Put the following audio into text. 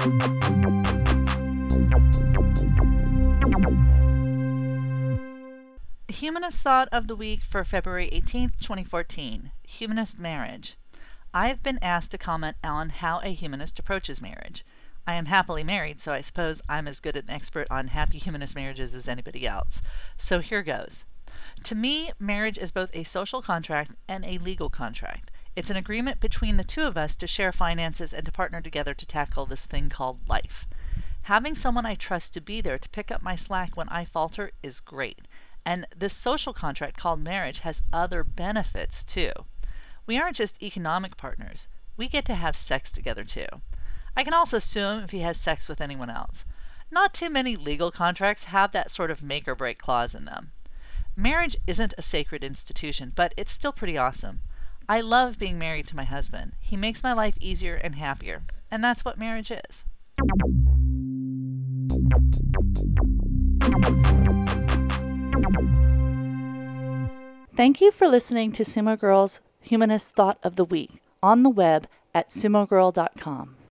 Humanist Thought of the Week for February 18th, 2014. Humanist Marriage. I have been asked to comment on how a humanist approaches marriage. I am happily married, so I suppose I'm as good an expert on happy humanist marriages as anybody else. So here goes. To me, marriage is both a social contract and a legal contract. It's an agreement between the two of us to share finances and to partner together to tackle this thing called life. Having someone I trust to be there to pick up my slack when I falter is great. And this social contract called marriage has other benefits too. We aren't just economic partners. We get to have sex together too. I can also sue him if he has sex with anyone else. Not too many legal contracts have that sort of make or break clause in them. Marriage isn't a sacred institution, but it's still pretty awesome. I love being married to my husband. He makes my life easier and happier. And that's what marriage is. Thank you for listening to Sumo Girl's Humanist Thought of the Week on the web at sumogirl.com.